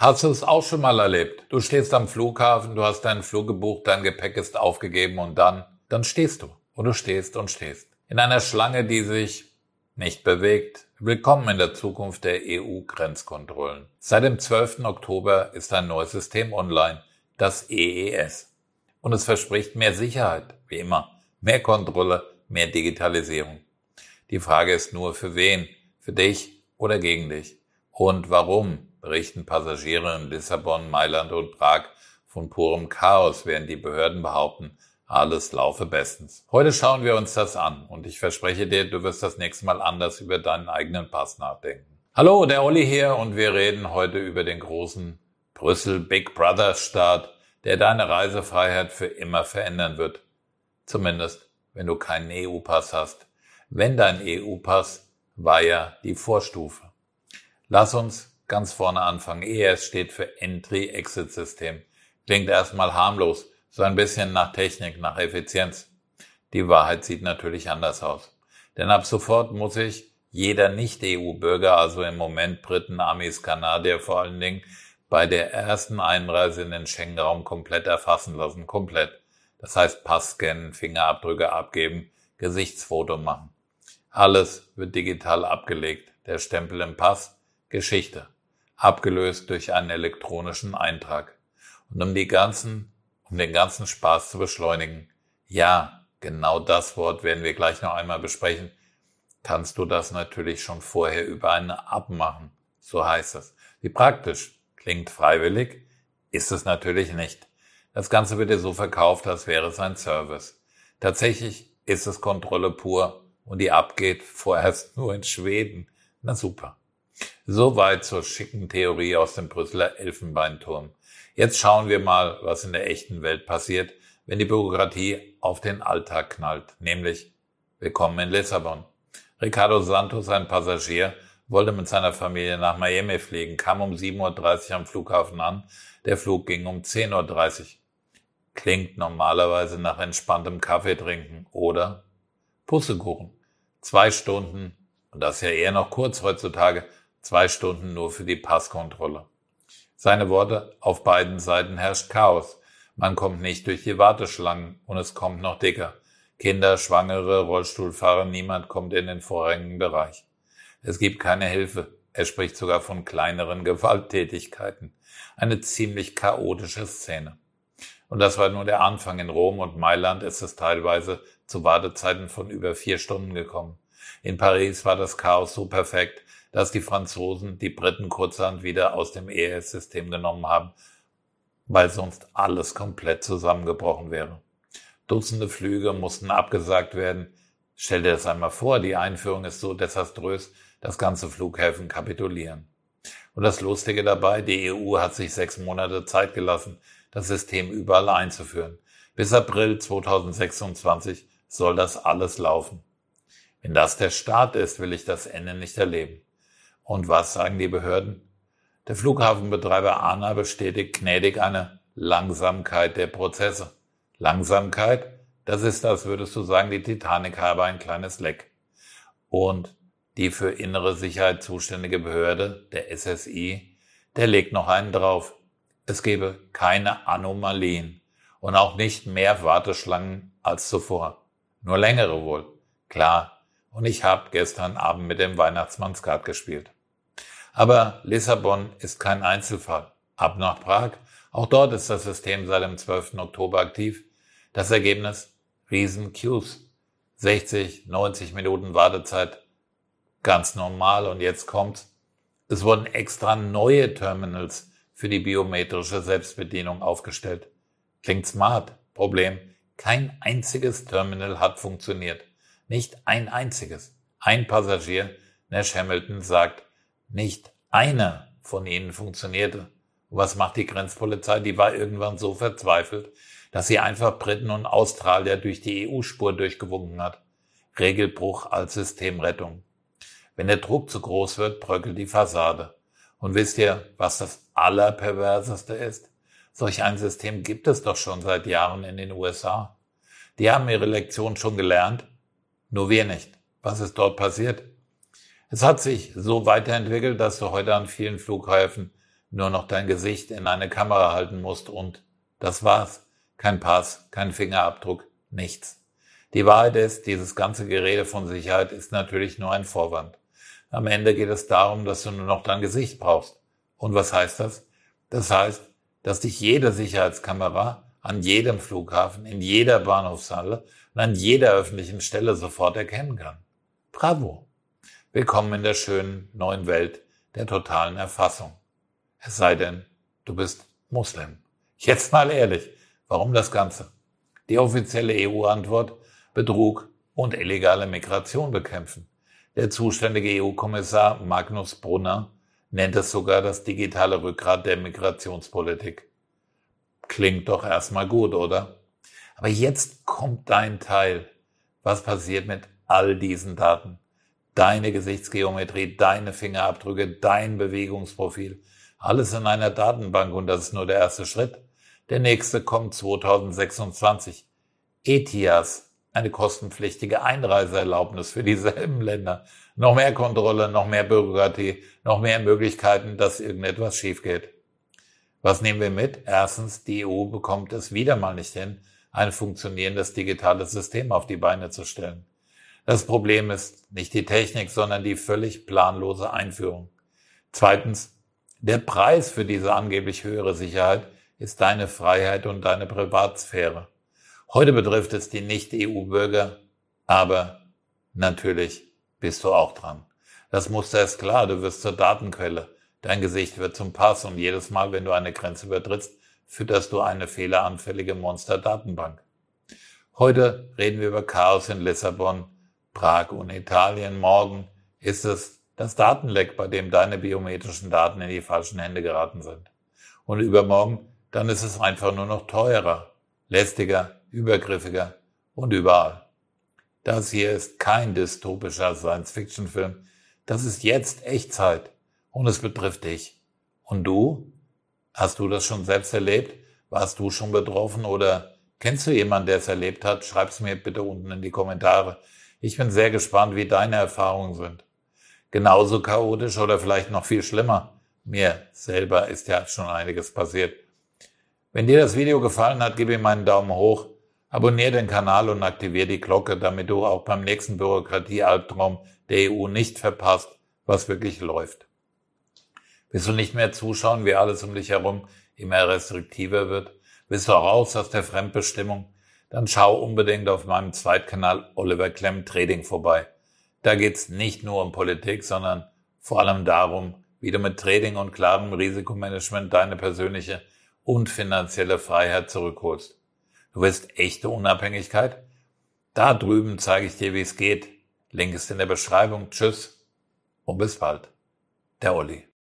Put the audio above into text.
Hast du es auch schon mal erlebt? Du stehst am Flughafen, du hast deinen Flug gebucht, dein Gepäck ist aufgegeben und dann stehst du. Und du stehst und stehst. In einer Schlange, die sich nicht bewegt. Willkommen in der Zukunft der EU-Grenzkontrollen. Seit dem 12. Oktober ist ein neues System online, das EES. Und es verspricht mehr Sicherheit, wie immer. Mehr Kontrolle, mehr Digitalisierung. Die Frage ist nur, für wen? Für dich oder gegen dich? Und warum berichten Passagiere in Lissabon, Mailand und Prag von purem Chaos, während die Behörden behaupten, alles laufe bestens. Heute schauen wir uns das an und ich verspreche dir, du wirst das nächste Mal anders über deinen eigenen Pass nachdenken. Hallo, der Olli hier und wir reden heute über den großen Brüssel Big Brother Staat, der deine Reisefreiheit für immer verändern wird. Zumindest, wenn du keinen EU-Pass hast. Wenn dein EU-Pass war ja die Vorstufe. Lass uns ganz vorne anfangen. EES steht für Entry-Exit-System. Klingt erstmal harmlos, so ein bisschen nach Technik, nach Effizienz. Die Wahrheit sieht natürlich anders aus. Denn ab sofort muss sich jeder Nicht-EU-Bürger, also im Moment Briten, Amis, Kanadier vor allen Dingen, bei der ersten Einreise in den Schengen-Raum komplett erfassen lassen. Komplett. Das heißt Pass scannen, Fingerabdrücke abgeben, Gesichtsfoto machen. Alles wird digital abgelegt. Der Stempel im Pass, Geschichte. Abgelöst durch einen elektronischen Eintrag. Und um den ganzen Spaß zu beschleunigen, ja, genau das Wort werden wir gleich noch einmal besprechen, kannst du das natürlich schon vorher über eine App machen. So heißt es. Wie praktisch. Klingt freiwillig, ist es natürlich nicht. Das Ganze wird dir so verkauft, als wäre es ein Service. Tatsächlich ist es Kontrolle pur und die App geht vorerst nur in Schweden. Na super. Soweit zur schicken Theorie aus dem Brüsseler Elfenbeinturm. Jetzt schauen wir mal, was in der echten Welt passiert, wenn die Bürokratie auf den Alltag knallt, nämlich willkommen in Lissabon. Ricardo Santos, ein Passagier, wollte mit seiner Familie nach Miami fliegen, kam um 7.30 Uhr am Flughafen an, der Flug ging um 10.30 Uhr. Klingt normalerweise nach entspanntem Kaffee trinken oder Pussekuchen. 2 Stunden, und das ist ja eher noch kurz heutzutage, 2 Stunden nur für die Passkontrolle. Seine Worte, auf beiden Seiten herrscht Chaos. Man kommt nicht durch die Warteschlangen und es kommt noch dicker. Kinder, Schwangere, Rollstuhlfahrer, niemand kommt in den vorrangigen Bereich. Es gibt keine Hilfe. Er spricht sogar von kleineren Gewalttätigkeiten. Eine ziemlich chaotische Szene. Und das war nur der Anfang. In Rom und Mailand ist es teilweise zu Wartezeiten von über 4 Stunden gekommen. In Paris war das Chaos so perfekt, dass die Franzosen die Briten kurzerhand wieder aus dem EES-System genommen haben, weil sonst alles komplett zusammengebrochen wäre. Dutzende Flüge mussten abgesagt werden. Stell dir das einmal vor, die Einführung ist so desaströs, dass ganze Flughäfen kapitulieren. Und das Lustige dabei, die EU hat sich 6 Monate Zeit gelassen, das System überall einzuführen. Bis April 2026 soll das alles laufen. Wenn das der Start ist, will ich das Ende nicht erleben. Und was sagen die Behörden? Der Flughafenbetreiber ANA bestätigt gnädig eine Langsamkeit der Prozesse. Langsamkeit, das ist, als würdest du sagen, die Titanic habe ein kleines Leck. Und die für innere Sicherheit zuständige Behörde, der SSI, der legt noch einen drauf. Es gebe keine Anomalien und auch nicht mehr Warteschlangen als zuvor. Nur längere wohl. Klar. Und ich habe gestern Abend mit dem Weihnachtsmann Skat gespielt. Aber Lissabon ist kein Einzelfall. Ab nach Prag. Auch dort ist das System seit dem 12. Oktober aktiv. Das Ergebnis? Riesen-Queues. 60, 90 Minuten Wartezeit. Ganz normal. Und jetzt kommt's. Es wurden extra neue Terminals für die biometrische Selbstbedienung aufgestellt. Klingt smart. Problem: kein einziges Terminal hat funktioniert. Nicht ein einziges. Ein Passagier, Nash Hamilton, sagt, nicht einer von ihnen funktionierte. Und was macht die Grenzpolizei? Die war irgendwann so verzweifelt, dass sie einfach Briten und Australier durch die EU-Spur durchgewunken hat. Regelbruch als Systemrettung. Wenn der Druck zu groß wird, bröckelt die Fassade. Und wisst ihr, was das Allerperverseste ist? Solch ein System gibt es doch schon seit Jahren in den USA. Die haben ihre Lektion schon gelernt, nur wir nicht. Was ist dort passiert? Es hat sich so weiterentwickelt, dass du heute an vielen Flughäfen nur noch dein Gesicht in eine Kamera halten musst und das war's. Kein Pass, kein Fingerabdruck, nichts. Die Wahrheit ist, dieses ganze Gerede von Sicherheit ist natürlich nur ein Vorwand. Am Ende geht es darum, dass du nur noch dein Gesicht brauchst. Und was heißt das? Das heißt, dass dich jede Sicherheitskamera an jedem Flughafen, in jeder Bahnhofshalle und an jeder öffentlichen Stelle sofort erkennen kann. Bravo! Willkommen in der schönen neuen Welt der totalen Erfassung. Es sei denn, du bist Muslim. Jetzt mal ehrlich, warum das Ganze? Die offizielle EU-Antwort: Betrug und illegale Migration bekämpfen. Der zuständige EU-Kommissar Magnus Brunner nennt es sogar das digitale Rückgrat der Migrationspolitik. Klingt doch erstmal gut, oder? Aber jetzt kommt dein Teil. Was passiert mit all diesen Daten? Deine Gesichtsgeometrie, deine Fingerabdrücke, dein Bewegungsprofil. Alles in einer Datenbank und das ist nur der erste Schritt. Der nächste kommt 2026. ETIAS, eine kostenpflichtige Einreiseerlaubnis für dieselben Länder. Noch mehr Kontrolle, noch mehr Bürokratie, noch mehr Möglichkeiten, dass irgendetwas schief geht. Was nehmen wir mit? Erstens, die EU bekommt es wieder mal nicht hin, ein funktionierendes digitales System auf die Beine zu stellen. Das Problem ist nicht die Technik, sondern die völlig planlose Einführung. Zweitens, der Preis für diese angeblich höhere Sicherheit ist deine Freiheit und deine Privatsphäre. Heute betrifft es die Nicht-EU-Bürger, aber natürlich bist du auch dran. Das Muster ist klar, du wirst zur Datenquelle. Dein Gesicht wird zum Pass und jedes Mal, wenn du eine Grenze übertrittst, fütterst du eine fehleranfällige Monster-Datenbank. Heute reden wir über Chaos in Lissabon, Prag und Italien. Morgen ist es das Datenleck, bei dem deine biometrischen Daten in die falschen Hände geraten sind. Und übermorgen, dann ist es einfach nur noch teurer, lästiger, übergriffiger und überall. Das hier ist kein dystopischer Science-Fiction-Film. Das ist jetzt Echtzeit und es betrifft dich. Und du? Hast du das schon selbst erlebt? Warst du schon betroffen oder kennst du jemanden, der es erlebt hat? Schreib's mir bitte unten in die Kommentare. Ich bin sehr gespannt, wie deine Erfahrungen sind. Genauso chaotisch oder vielleicht noch viel schlimmer. Mir selber ist ja schon einiges passiert. Wenn dir das Video gefallen hat, gib ihm einen Daumen hoch, abonniere den Kanal und aktiviere die Glocke, damit du auch beim nächsten Bürokratie-Albtraum der EU nicht verpasst, was wirklich läuft. Willst du nicht mehr zuschauen, wie alles um dich herum immer restriktiver wird? Willst du raus aus der Fremdbestimmung? Dann schau unbedingt auf meinem Zweitkanal Oliver Klemm Trading vorbei. Da geht's nicht nur um Politik, sondern vor allem darum, wie du mit Trading und klarem Risikomanagement deine persönliche und finanzielle Freiheit zurückholst. Du willst echte Unabhängigkeit? Da drüben zeige ich dir, wie es geht. Link ist in der Beschreibung. Tschüss und bis bald. Der Olli.